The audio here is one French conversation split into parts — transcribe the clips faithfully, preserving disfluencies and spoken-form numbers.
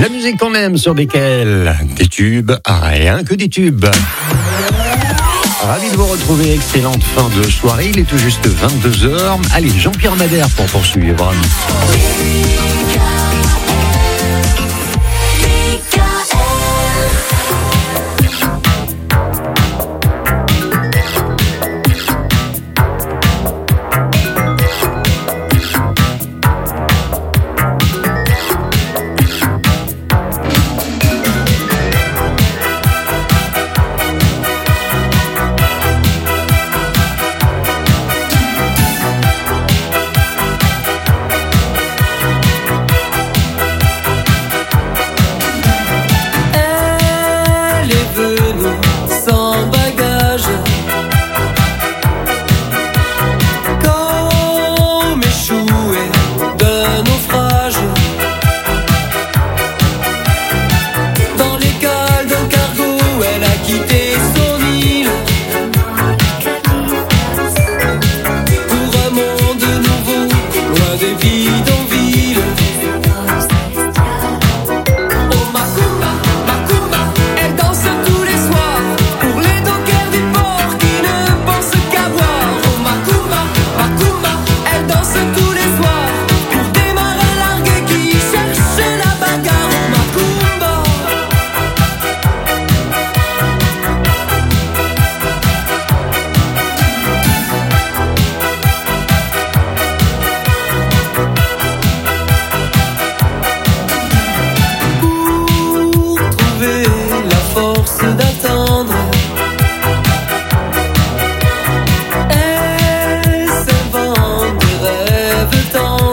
La musique qu'on aime sur D K L. Des tubes, rien que des tubes. Ravi de vous retrouver, excellente fin de soirée, il est tout juste vingt-deux heures. Allez, Jean-Pierre Madère pour poursuivre. Elle s'invente des rêves tendres.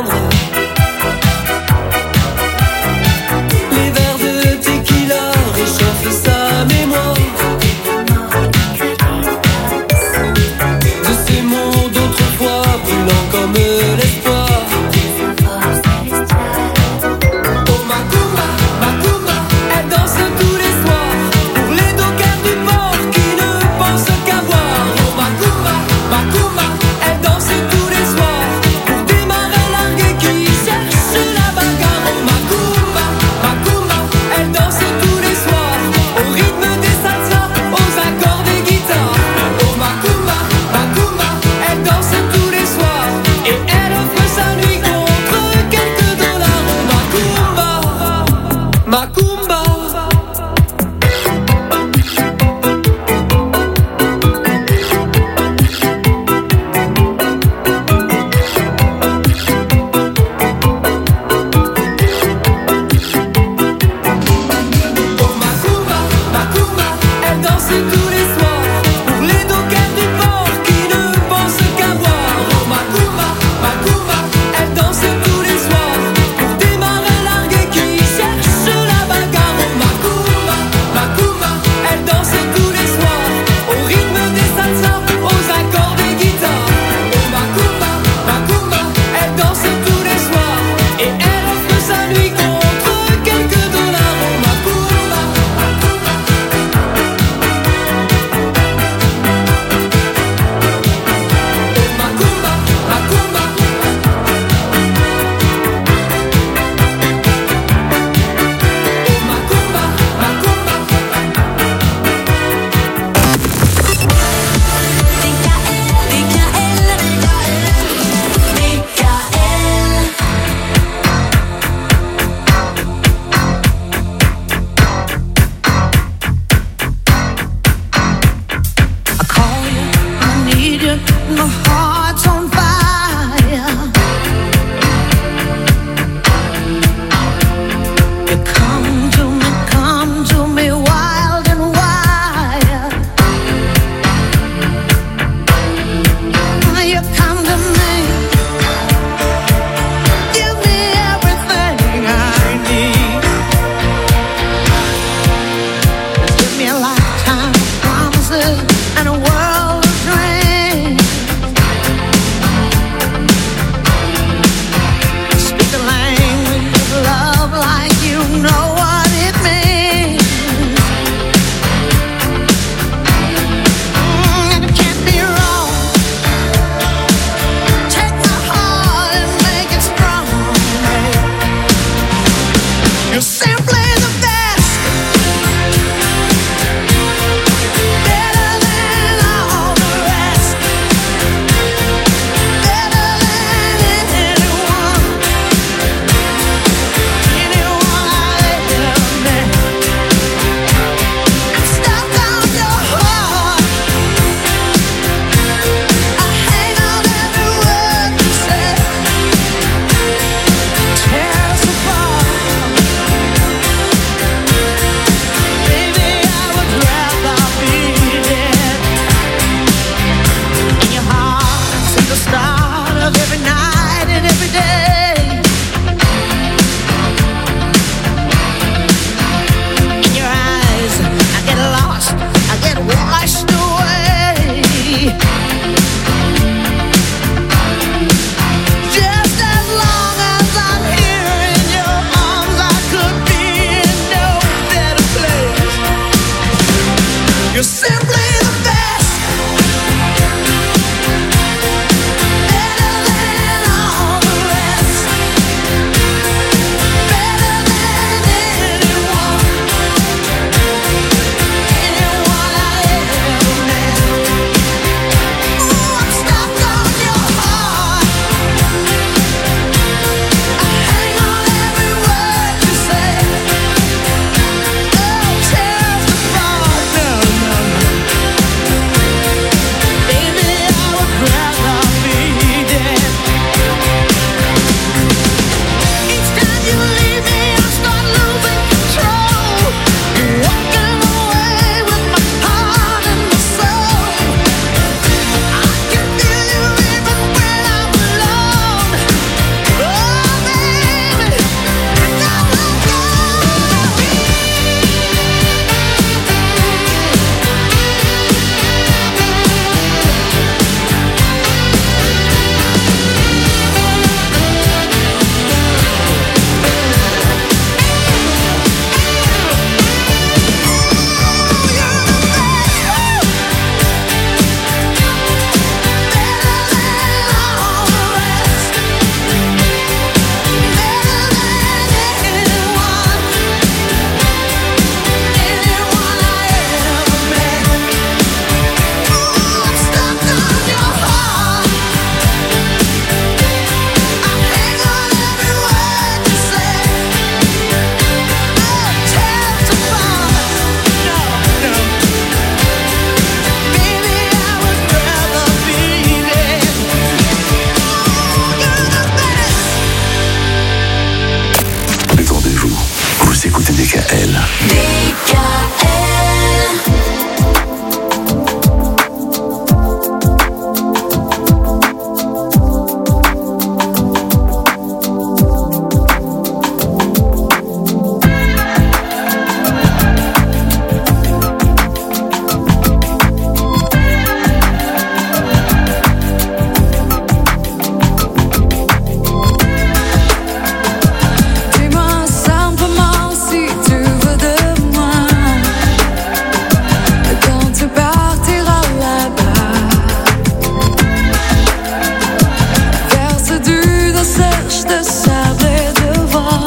de sable et de vent.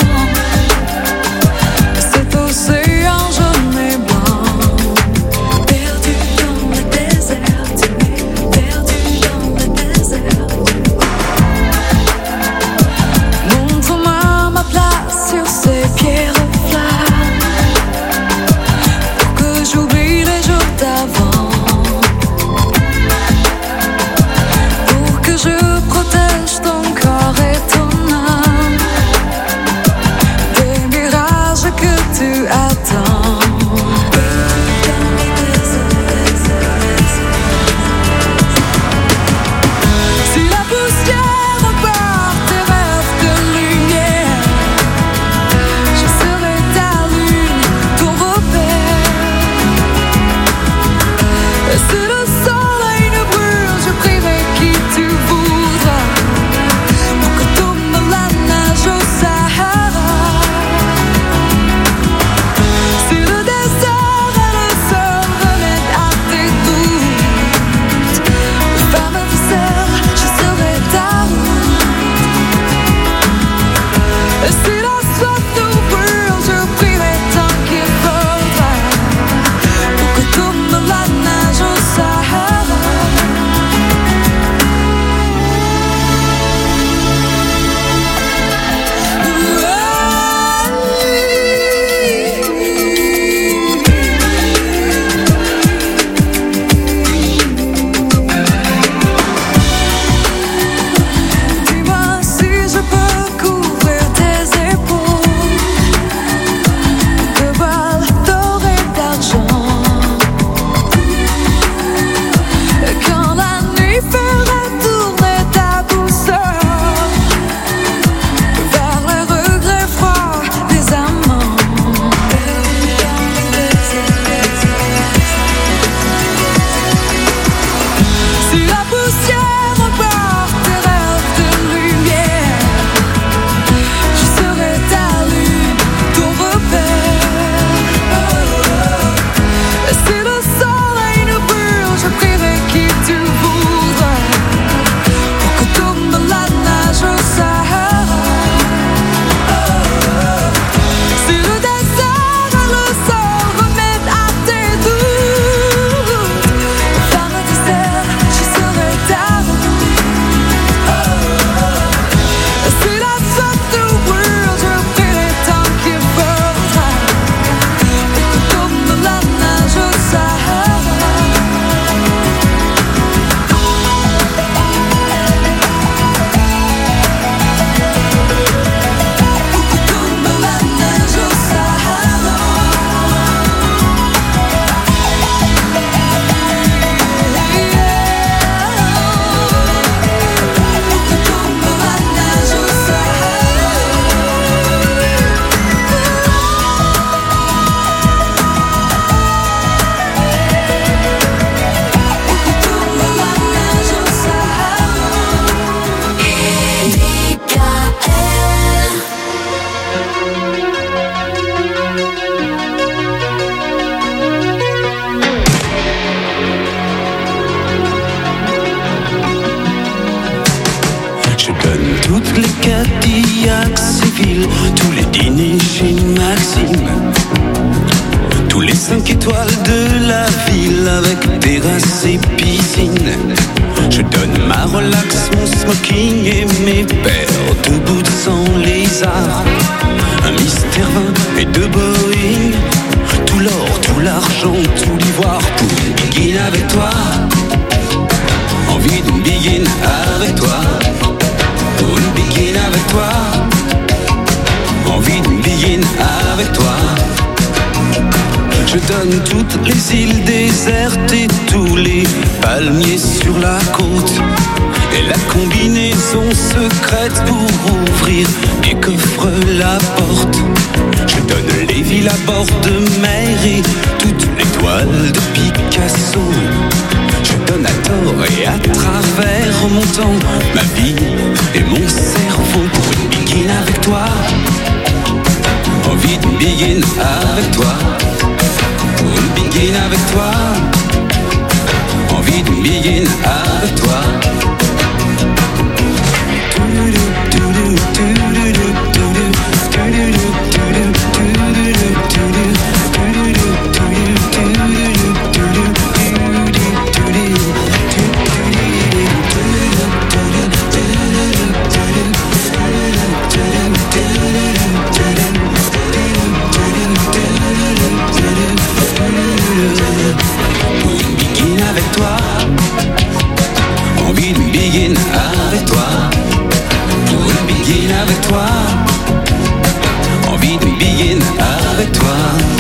Cet océan jaune et blanc, perdu dans le désert, tu es perdu dans le désert. Montre-moi ma place sur ces pierres flammes, pour que j'oublie les jours d'avant, pour que je protège ton corps et ton âme des mirages que tu attends. Si la poussière emporte tes rêves de lumière, je serai ta lune, ton repère. Et si le soleil nous brûle, je prierai qui tu voudras, pour que tombe la neige au Sahara. Si le désert est le seul remède à tes doutes, femme officielle, je serai ta route. Et si la soif nous brûle, je prierai tant qu'il faudra, pour que tombe la neige au Sahara. Dis-moi si je peux couvrir tes épaules de balles dorées d'argent. Et quand la nuit fera tourner ta douceur vers les regrets froids des amants. Si la poussière emporte tes rêves de lumière, je serai ta lune, ton repère. Et si le soleil nous brûle, je prierai qui tu voudras, pour que tombe la neige au Sahara. Si le désert est le seul remède à tes doutes, femme officielle, je serai ta route. Et si la soif nous brûle, je prierai tant qu'il faudra, pour que tombe la neige au Sahara. Pour que tombe la neige au Sahara. Pour que tombe la neige au Sahara. Pour que tombe la neige au Sahara. Je donne toutes les Cadillacs civils, tous les dîners chez Maxime, tous les cinq étoiles de la ville avec terrasse et piscine. Je donne ma relax, mon smoking et mes paires de boots sans lézard, un Mister vingt et deux Boeing, tout l'or, tout l'argent, tout l'ivoire pour une biguine avec toi. Envie d'une biguine avec toi, pour une biguine avec toi. Envie d'une biguine avec toi. Je donne toutes les îles désertes et tous les palmiers sur la côte, et la combinaison secrète pour ouvrir des coffres la porte. Je donne les villes à bord de mer et toutes les toiles de Picasso. Je donne à tort et à travers mon temps, ma vie et mon cerveau pour une biguine avec toi. Envie d'une biguine avec toi, pour une biguine avec toi. Envie d'une biguine avec toi. avec toi. Envie de begin avec toi.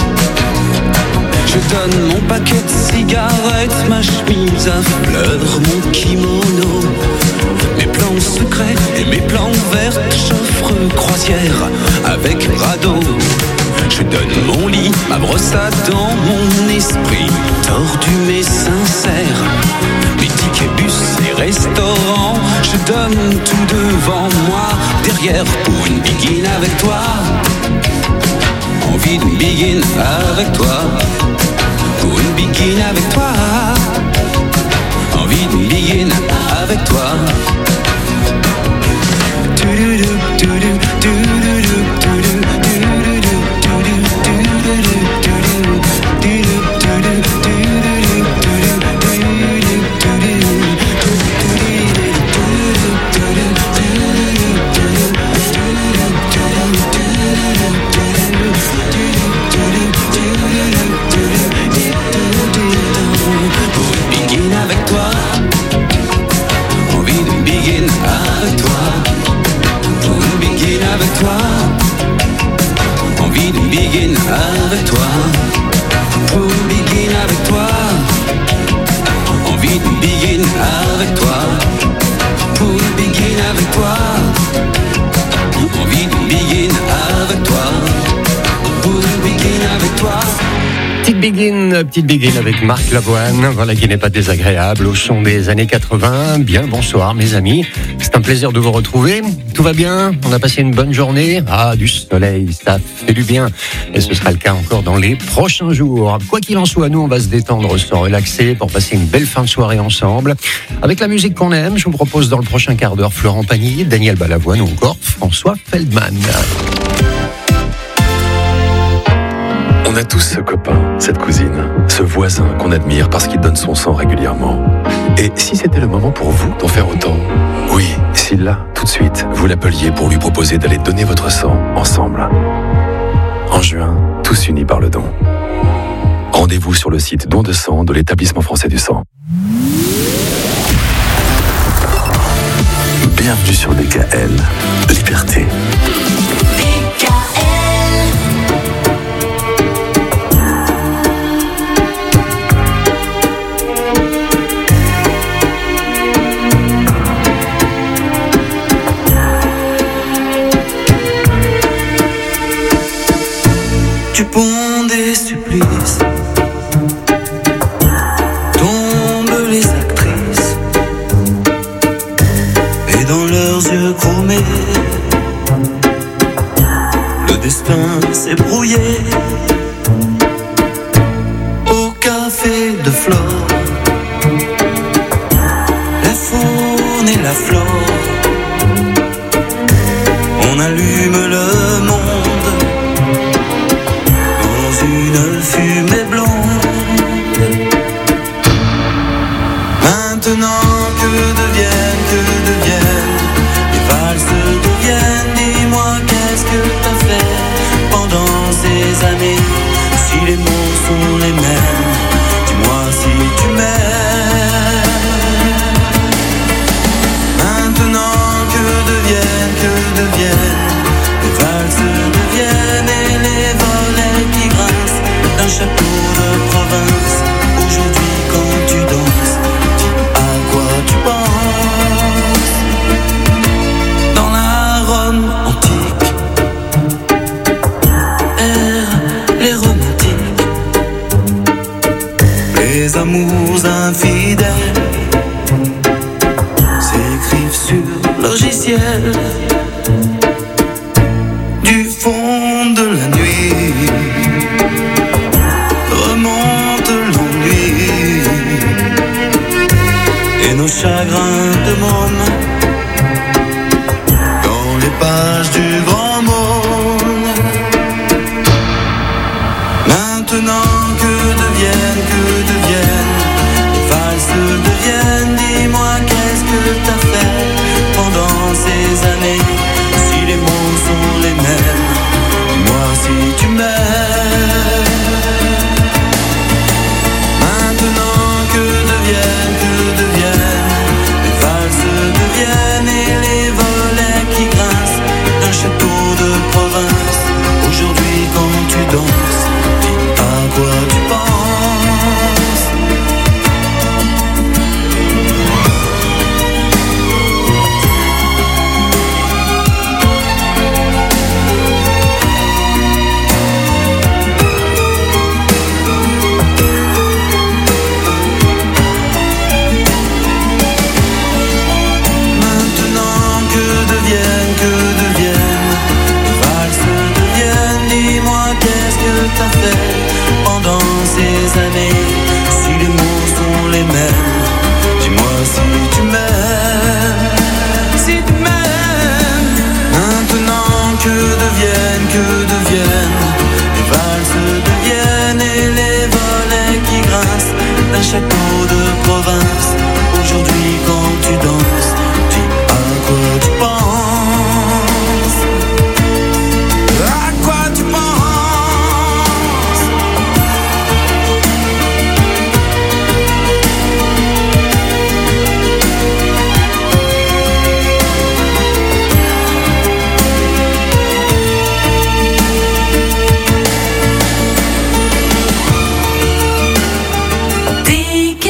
Je donne mon paquet de cigarettes, ma chemise à fleurs, mon kimono, mes plans secrets et mes plans verts, j'offre croisière avec radeau. Je donne mon lit, ma brosse à dents, mon esprit tordu mais sincère. Mes tickets bus et restaurants, je donne tout devant moi, derrière pour une begin avec toi. Envie de begin avec toi. Pour une begin avec toi. Envie de begin avec toi. Envie de begin avec toi. Pour begin avec toi. Envie de begin avec toi. Pour begin avec toi. Envie de begin avec toi. Pour begin avec toi. Petite begin, petite begin avec Marc Lavoine, voilà qui n'est pas désagréable au son des années quatre-vingts. Bien, bonsoir mes amis, c'est un plaisir de vous retrouver. Tout va bien, on a passé une bonne journée. Ah, du soleil, ça fait du bien. Et ce sera le cas encore dans les prochains jours. Quoi qu'il en soit, nous on va se détendre, se relaxer pour passer une belle fin de soirée ensemble. Avec la musique qu'on aime, je vous propose dans le prochain quart d'heure Florent Pagny, Daniel Balavoine ou encore François Feldman. On a tous ce copain, cette cousine, ce voisin qu'on admire parce qu'il donne son sang régulièrement. Et si c'était le moment pour vous d'en faire autant? Oui, si là, tout de suite, vous l'appeliez pour lui proposer d'aller donner votre sang ensemble. En juin, tous unis par le don. Rendez-vous sur le site Don de sang de l'Établissement français du sang. Bienvenue sur D K L, Liberté. Du pont des supplices tombent les actrices, et dans leurs yeux chromés, le destin s'est brouillé. Au café de Flore, la faune et la flore, on allume le monde une fumée blonde. Maintenant que deviennent, que deviennent les valses deviennent. Dis-moi qu'est-ce que t'as fait pendant ces années? Si les mots sont les mêmes, dis-moi si tu m'aimes. Maintenant que deviennent, que deviennent les valses province. Aujourd'hui quand tu danses, dis à quoi tu penses. Pendant ces années, si les mots sont les mêmes, dis-moi si tu m'aimes, si tu m'aimes. Maintenant que deviennent, que deviennent les valses deviennent et les volets qui grincent d'un château de province. Aujourd'hui quand tu danses, dis à quoi tu penses, à quoi tu penses. Dis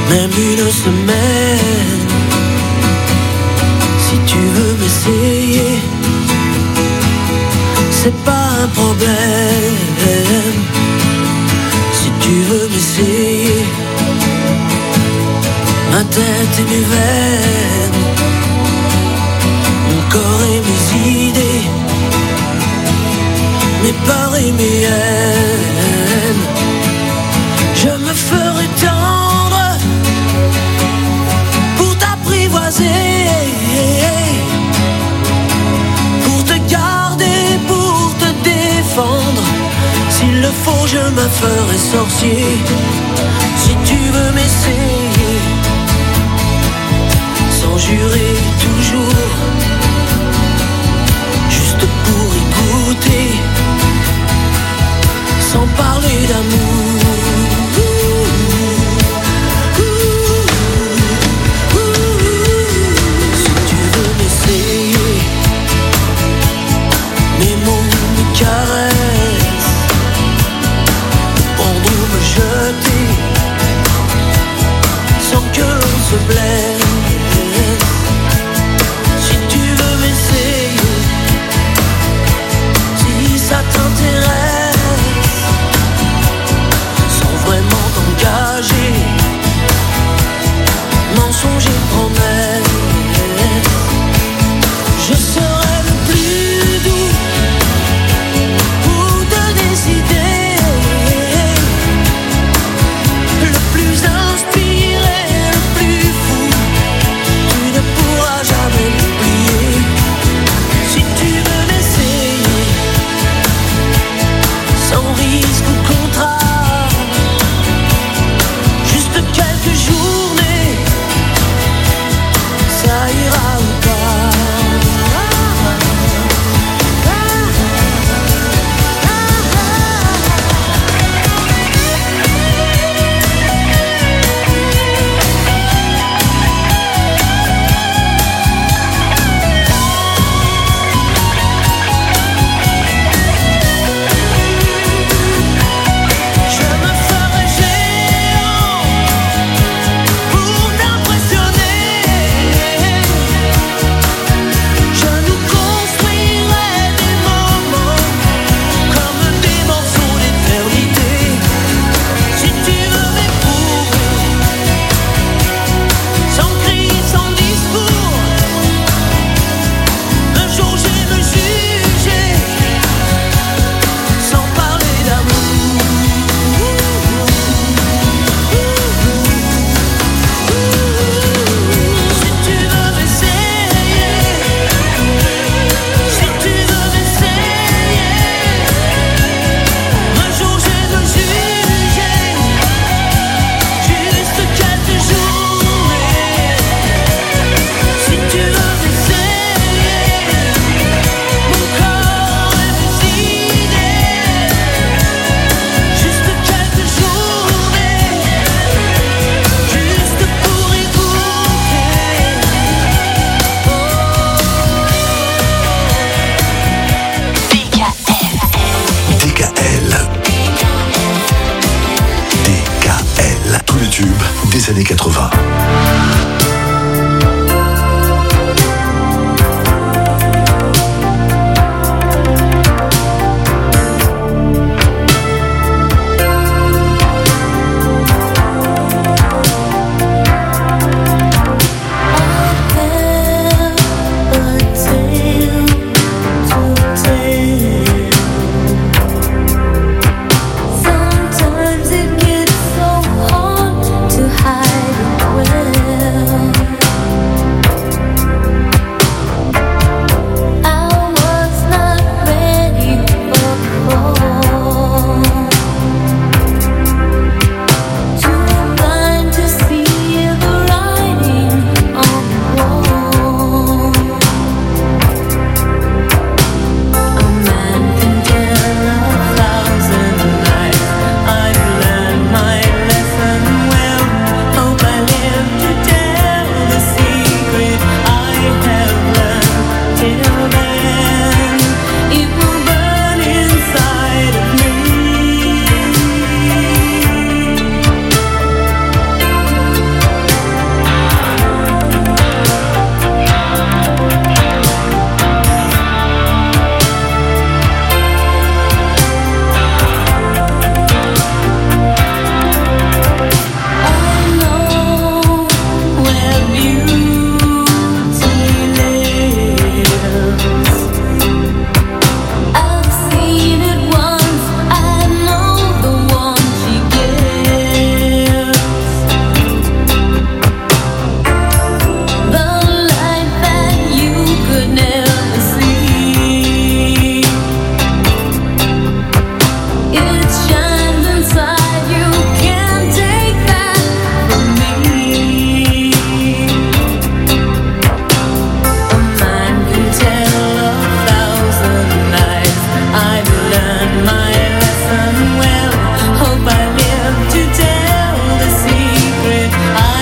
même une semaine. Si tu veux m'essayer, c'est pas un problème. Si tu veux m'essayer, ma tête et mes veines, mon corps et mes idées, mes peurs et mes haines. Je me ferai tendre pour t'apprivoiser, pour te garder, pour te défendre. S'il le faut, je me ferai sorcier. Si tu veux m'essayer, sans jurer toujours, juste pour écouter, sans parler d'amour. Si tu veux m'essayer, mes mots me caressent, prendre ou me jeter, sans que l'on se blesse. Si tu veux m'essayer, si ça t'intéresse, sans vraiment t'engager, mensonge et promesse, je serai le plus doux pour te décider, le plus inspiré, le plus fou. Tu ne pourras jamais m'oublier. Si tu veux m'essayer, sans risque ou contrat, juste quelques journées, ça ira ou pas. Je me ferai géant pour t'impressionner. Je nous construirai des moments comme des morceaux d'éternité. Si tu veux m'éprouver, sans cri, sans discours, me jauger, me juger, sans parler d'amour. Si tu veux m'essayer, si tu veux m'essayer, me jauger, me juger, juste quelques journées. Si tu veux m'essayer, mon corps et mes idées, juste quelques journées, juste pour écouter. D K L. D K L. Tous les tubes des années quatre-vingts. Sometimes it gets so hard to hide it when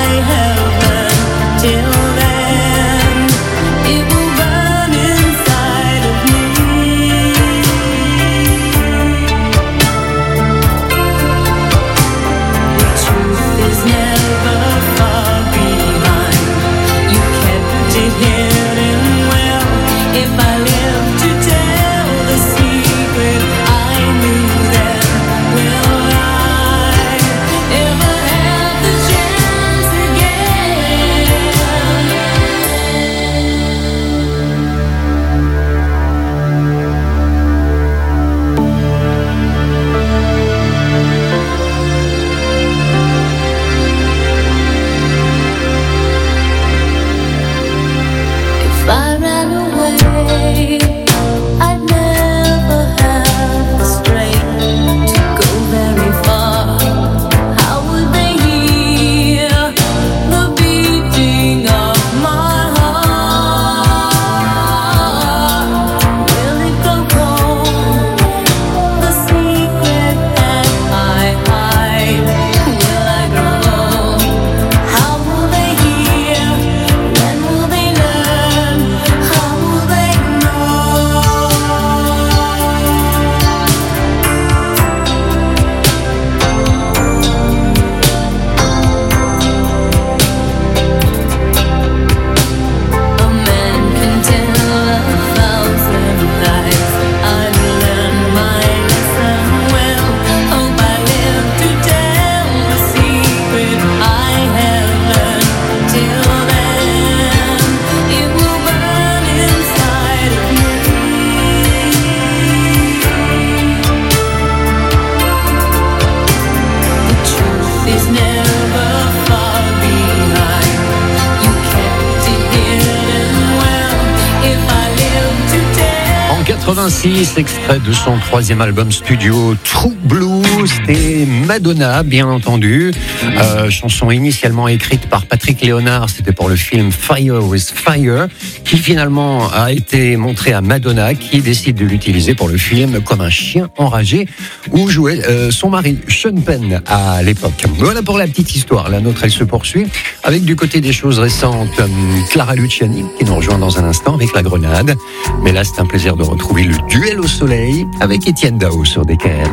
quatre-vingt-six, extrait de son troisième album studio True Blue, c'était Madonna, bien entendu. Euh, chanson initialement écrite par Patrick Léonard, c'était pour le film Fire with Fire, qui finalement a été montré à Madonna, qui décide de l'utiliser pour le film comme un chien enragé, où jouait euh, son mari Sean Penn à l'époque. Voilà pour la petite histoire. La nôtre, elle se poursuit avec du côté des choses récentes, euh, Clara Luciani, qui nous rejoint dans un instant avec La Grenade. Mais là, c'est un plaisir de retrouver le duel au soleil avec Étienne Dao sur D K L.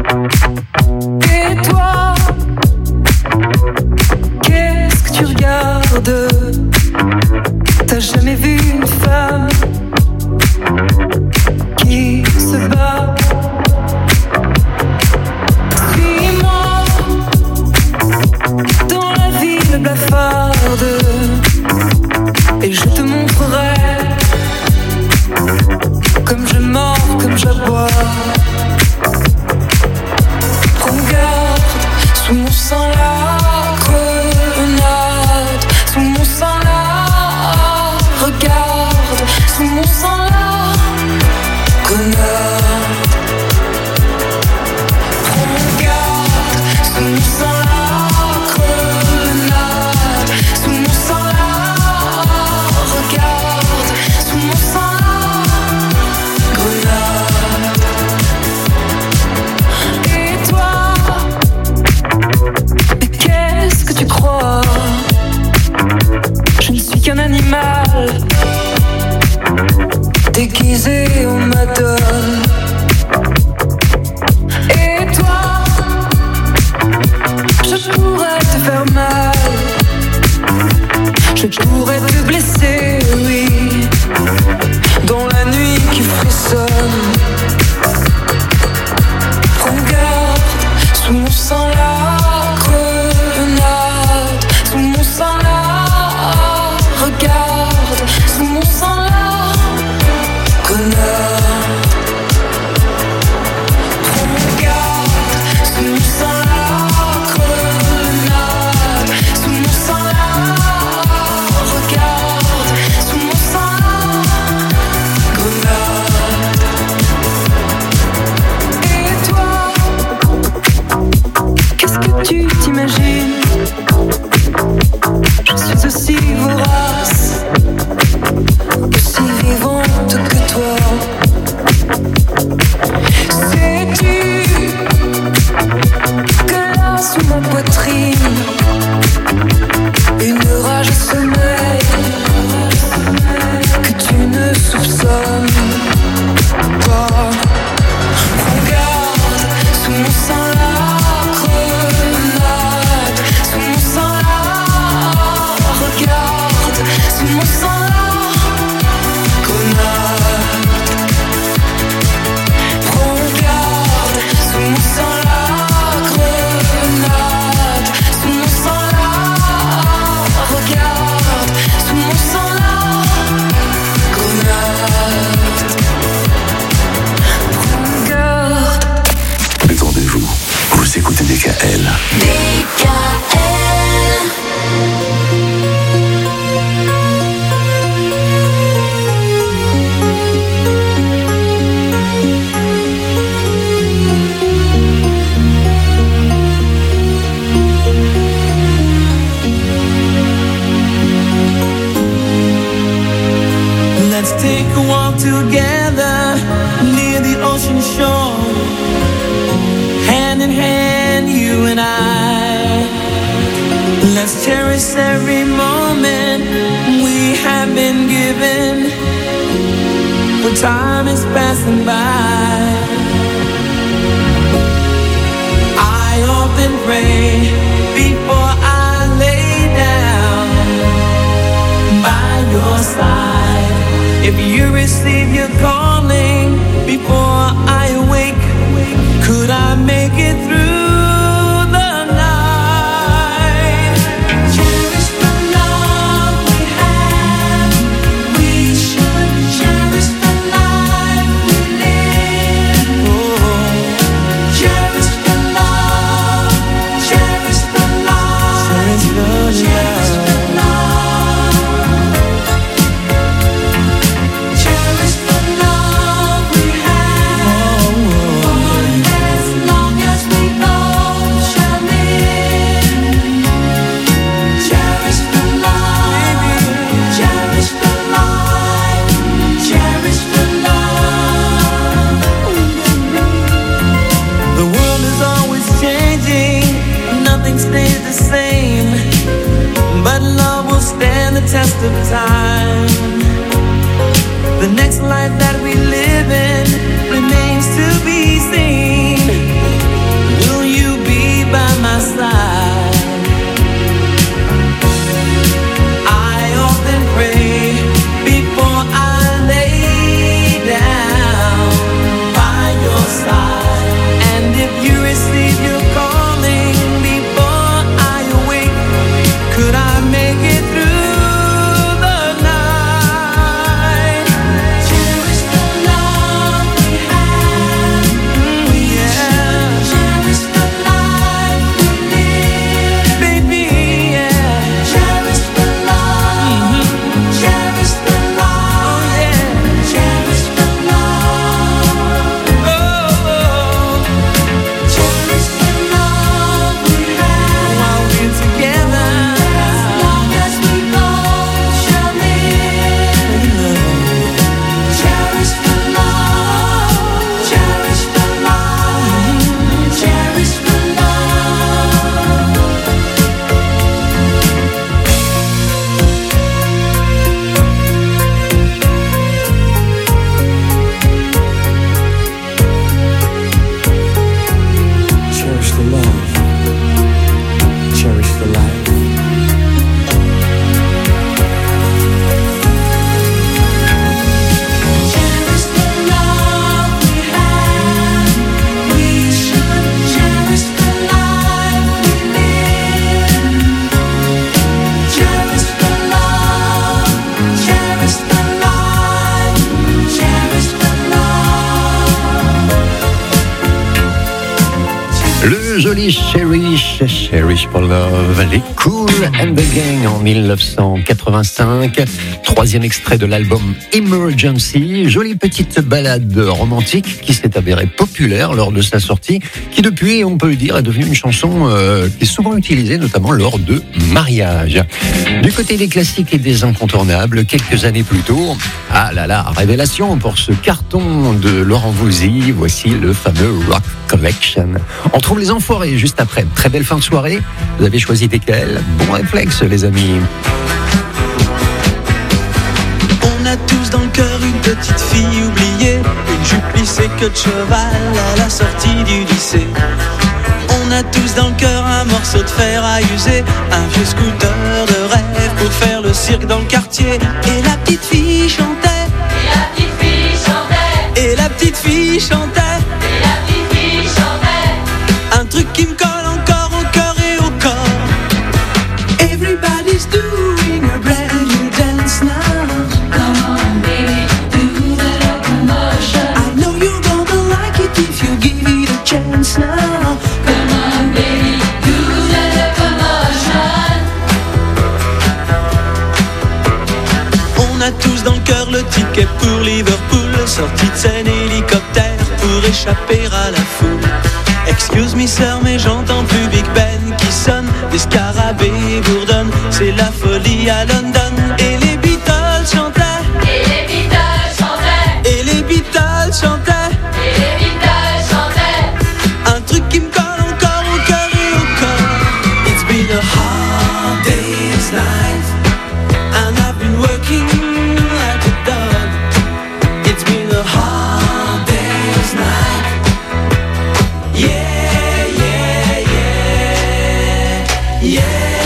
Et toi, qu'est-ce que tu regardes? T'as jamais vu une femme qui se bat? Suis-moi dans la ville blafarde et je te montrerai comme je mords, comme j'aboie. Prends garde, sous mon sang la grenade, sous mon sang la regarde, sous mon sang la grenade. Prends garde, sous mon sang la grenade, sous mon sang la regarde, sous mon sang la grenade. Et toi, mais qu'est-ce que tu crois? Je ne suis qu'un animal déguisé en madone. Et toi, je pourrais te faire mal, je pourrais te blesser, oui, dans la nuit qui frissonne. Prends garde, sous mon sang la grenade, sous mon sang la regarde, sous mon sang la grenade. Prends garde, sous mon sang la grenade, sous mon sang la regarde, sous mon sang la grenade. Et toi, qu'est-ce que tu t'imagines? Je suis aussi vorace, aussi vivante que toi. Sais-tu que là sous ma poitrine, une rage sommeille que tu ne soupçonnes pas. Prends garde, sous mon sang la grenade, sous mon sang la regarde, sous mon sang la grenade. Prends garde, sous mon sang la grenade, sous mon sang la regarde, sous mon sang la grenade. Prends garde. Détendez-vous, vous écoutez D K L. D K L. Let's take a walk together near the ocean shore, hand in hand, you and I. Let's cherish every moment we have been given, for time is passing by. I often pray before I lay down by your side. If you receive your calling before I awake, could I make it through the night? Cherish the love we have. We should cherish the life we live. Oh, cherish the love, cherish the love, cherish the love. Cherish the love. Cherish the love we have. For as long as we both shall live. Cherish the love. Cherish the life. Cherish the love. The world is always changing, nothing stays the same, but love will stand the test of time. The next life that we live in remains to be seen. Le joli Cherish, Cherish for Love, les Kool and the Gang en dix-neuf cent quatre-vingt-cinq. Troisième extrait de l'album Emergency. Jolie petite balade romantique qui s'est avérée populaire lors de sa sortie, qui depuis, on peut le dire, est devenue une chanson euh, qui est souvent utilisée, notamment lors de mariages. Du côté des classiques et des incontournables, quelques années plus tôt, ah là là, révélation pour ce carton de Laurent Voulzy, voici le fameux Rock Collection. On trouve les enfoirés juste après. Très belle fin de soirée. Vous avez choisi desquels? Bon réflexe, les amis. On a tous dans le cœur une petite fille oubliée, une jupe plissée queue de cheval à la sortie du lycée. On a tous dans le cœur un morceau de fer à user, un vieux scooter de rêve pour faire le cirque dans le quartier. Et la petite fille chantait, Et la petite fille chantait, et la petite fille chantait, et la petite fille chantait. un truc qui me colle encore au cœur et au corps. Everybody's doing a brand new dance now. Come on, baby, do the locomotion. I know you're gonna like it if you give it a chance now. Come on, baby, do the locomotion. On a tous dans le cœur le ticket pour Liverpool, sortie de scène hélicoptère pour échapper à la foule. Excuse me sir, mais j'entends plus Big Ben qui sonne, des scarabées bourdonnent, c'est la folie à London. Et les Beatles chantaient, Et les Beatles chantaient, et les Beatles chantaient, et les Beatles chantaient. un truc qui me colle encore au cœur et au corps. It's been a hard day's night, and I've been working like a dog. It's been a hard day's night. Yeah, yeah, yeah, yeah.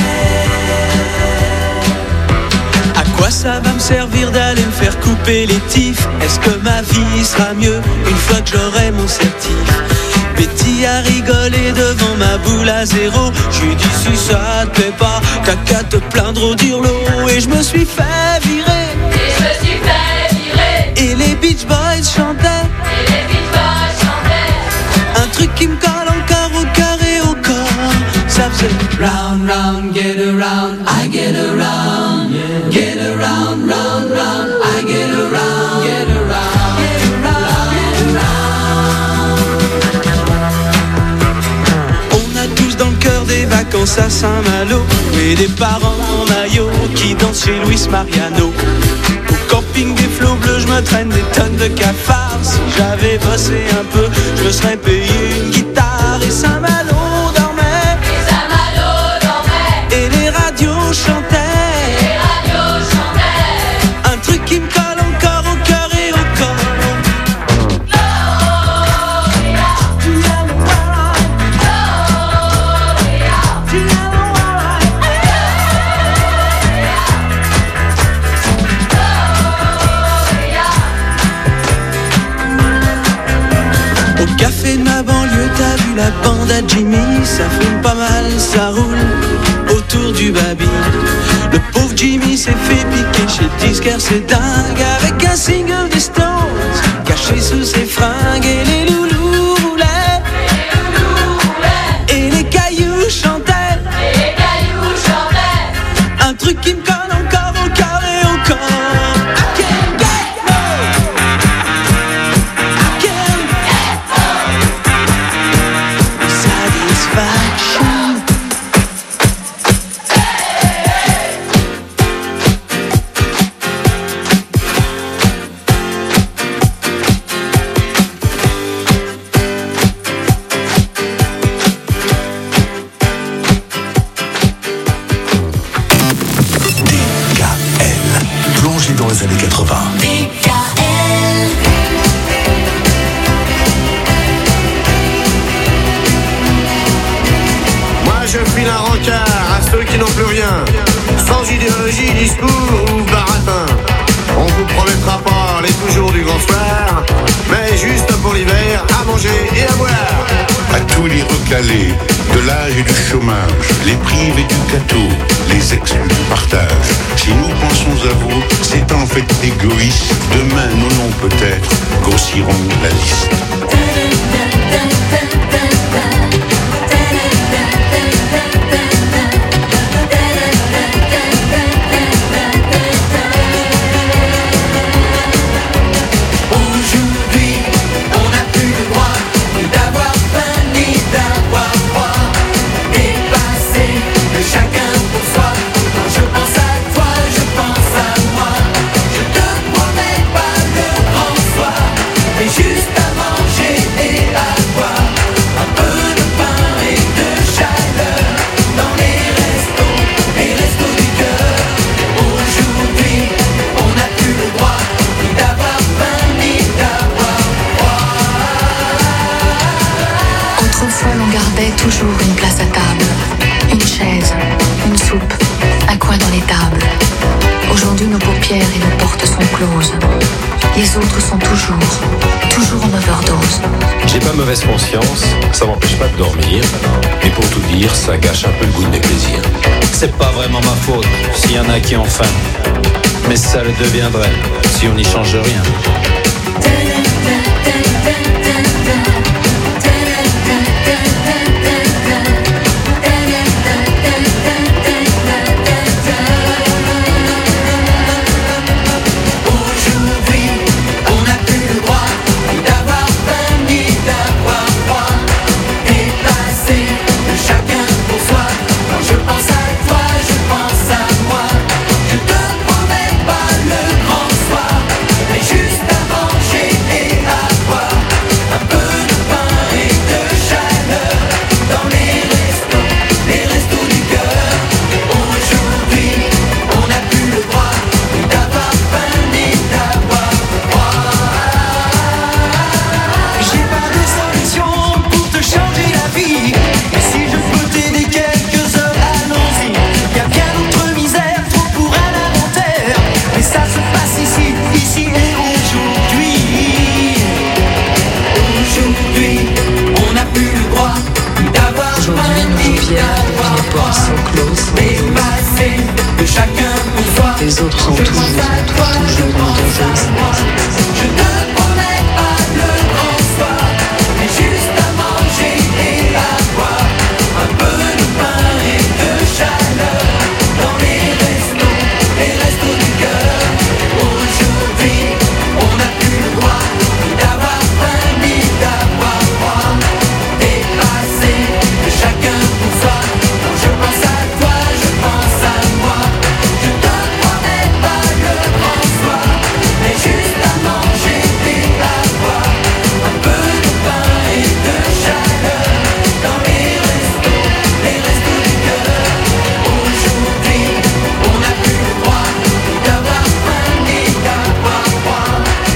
À quoi ça va me servir d'aller me faire couper les tifs? Est-ce que ma vie sera mieux une fois que j'aurai mon certif? Betty a rigolé devant ma boule à zéro. J'ai dit si ça te plaît pas, t'as qu'à te plaindre au dirlo. Et je me suis fait virer, Et je me suis fait virer, et les Beach Boys chantaient, et les Beach Boys chantaient. un truc qui me colle encore au cœur et au corps. Ça faisait round, round, get around, I get around, get around, round, round, I get around, get around, get around, get around. On a tous dans le cœur des vacances à Saint-Malo, et des parents en maillot qui dansent chez Luis Mariano. Au camping des flots bleus, je me traîne des tonnes de cafards. Si j'avais bossé un peu, je me serais payé une guitare. Et Saint-Malo dormait, Et Saint-Malo dormait, et les radios chantaient, et les radios chantaient. un truc qui me colle encore au cœur et au corps. Tu as le why, tu as le why. Au café de ma banlieue, t'as vu la bande à Jimmy, ça fume pas mal, ça roule autour du baby. Le pauvre Jimmy s'est fait piquer chez le disquaire, c'est dingue, avec un single des Stones caché sous ses fringues. Et les loulous roulaient, et les cailloux chantaient, Et les cailloux chantaient. un truc qui me colle encore au cœur et au corps. I can't get no, I can't get no satisfaction. D K L. Plongé dans les années quatre-vingts. D K L. Moi je file un rencard à ceux qui n'ont plus rien, sans idéologie, discours ou baratin. On vous promettra pas les toujours du grand soir, mais juste pour l'hiver, à manger et à boire. À tous les recalés de l'âge et du chômage, les privés du gâteau, les exclus du partage. Si nous pensons à vous, c'est en fait égoïste. Demain, nos noms peut-être grossiront la liste. toujours une place à table, une chaise, une soupe, un coin dans les tables. Aujourd'hui, nos paupières et nos portes sont closes. Les autres sont toujours, toujours en overdose. J'ai pas mauvaise conscience, ça m'empêche pas de dormir. Mais pour tout dire, ça gâche un peu le goût de mes plaisirs. C'est pas vraiment ma faute s'il y en a qui ont faim. Mais ça le deviendrait si on n'y change rien. Les autres sont toujours, toujours en overdose. Je ne promets pas le grand soir, mais juste à manger et à boire. Un peu de pain et de chaleur dans les restos, les restos du cœur. Aujourd'hui, on n'a plus le droit d'avoir faim ni d'avoir froid. Dépassé de chacun pour soi. Quand je pense à toi, je pense à moi. Je te promets pas le grand soir, mais juste à manger et à boire. Un peu de pain et de chaleur dans les restos, les restos du cœur. Aujourd'hui, on n'a plus le droit d'avoir faim ni d'avoir froid.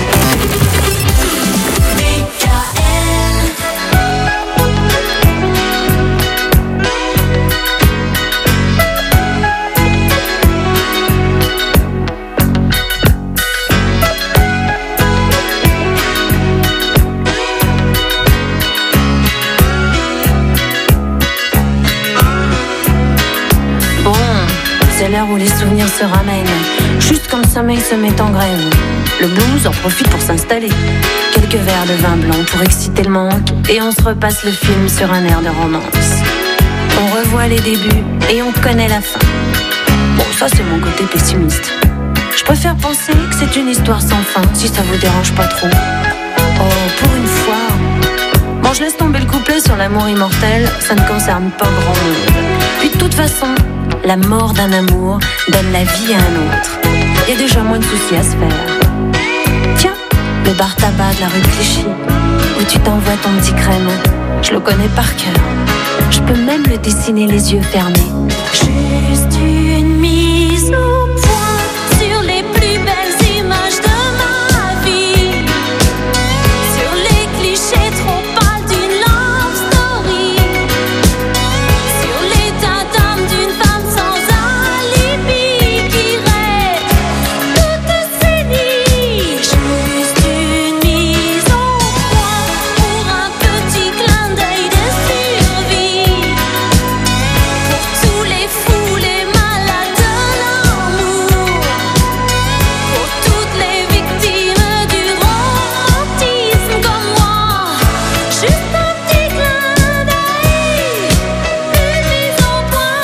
Bon, c'est l'heure où les souvenirs se ramènent. Juste quand le sommeil se met en grève, le blues en profite pour s'installer. Quelques verres de vin blanc pour exciter le manque, et on se repasse le film sur un air de romance. On revoit les débuts et on connaît la fin. Bon, ça c'est mon côté pessimiste. Je préfère penser que c'est une histoire sans fin, si ça vous dérange pas trop. Oh, pour une fois. Bon, je laisse tomber le couplet sur l'amour immortel, ça ne concerne pas grand monde. Puis de toute façon, la mort d'un amour donne la vie à un autre. Il y a déjà moins de soucis à se faire. Tiens, le bar tabac de la rue de Clichy, où tu t'envoies ton petit crème, je le connais par cœur. Je peux même le dessiner les yeux fermés. Juste une mise au point sur les plus belles images de ma vie, sur les clichés trop pâles d'une love story, sur l'état d'âme d'une femme sans alibi qui rêve toute ses nuits. Juste une mise au point pour un petit clin d'œil de survie, pour tous les fous, les malades de l'amour, pour toutes les victimes du romantisme comme moi. Juste un petit clin d'œil, une mise au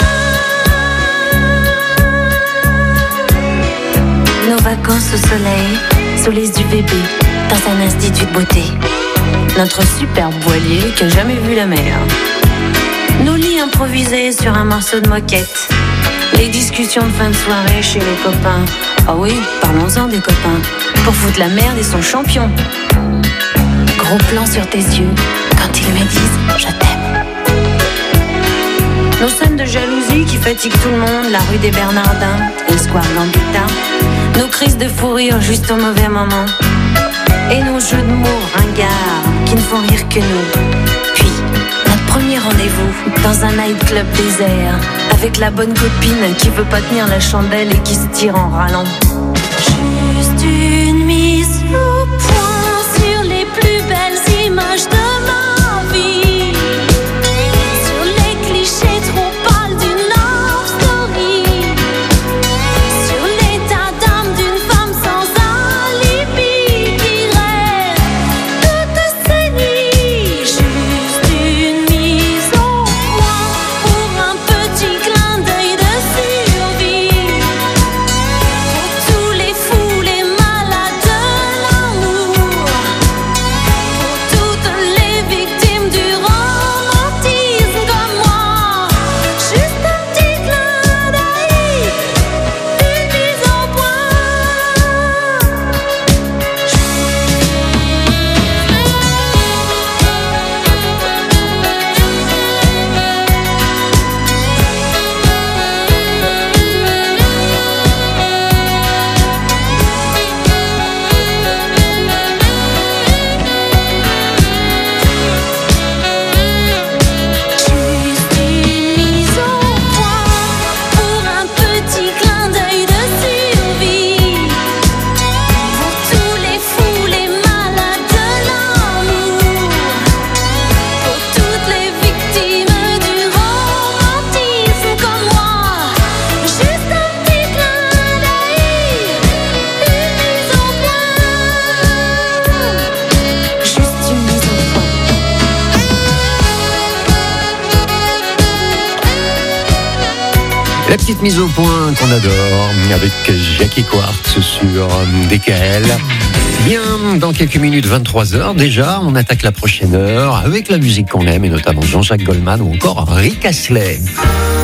point. Nos vacances au soleil, sous les U V B, dans un institut de beauté. Notre superbe voilier qui a jamais vu la mer. Nos lits improvisés sur un morceau de moquette. Les discussions de fin de soirée chez les copains. Ah oui, parlons-en des copains. Pour foutre la merde et son champion. Gros plan sur tes yeux quand ils me disent je t'aime. Nos scènes de jalousie qui fatiguent tout le monde. La rue des Bernardins, le square Gambetta. Nos crises de fou rire juste au mauvais moment. Et nos jeux de mots ringards qui ne font rire que nous. Puis, notre premier rendez-vous dans un nightclub désert, avec la bonne copine qui veut pas tenir la chandelle et qui se tire en râlant. Juste une mise au point sur les plus belles images de ma vie, sur les clichés trop pâles d'une love story, sur l'état d'âme d'une femme sans alibi qui rêve de te saigner. Juste une mise au point pour un petit clin d'œil de survie, pour tous les fous, les malades de l'amour, pour toutes les victimes du romantisme comme moi. Juste un petit clin d'œil, une mise au point. Juste une mise au point pour un petit clin d'œil de survie, pour tous les fous, les malades de l'amour, pour toutes les victimes du romantisme comme moi. Juste un petit clin d'œil, une mise au point. Juste une mise au point. La petite mise au point qu'on adore avec Jackie Quartz sur D K L. Bien, dans quelques minutes, vingt-trois heures déjà, on attaque la prochaine heure avec la musique qu'on aime et notamment Jean-Jacques Goldman ou encore Rick Astley.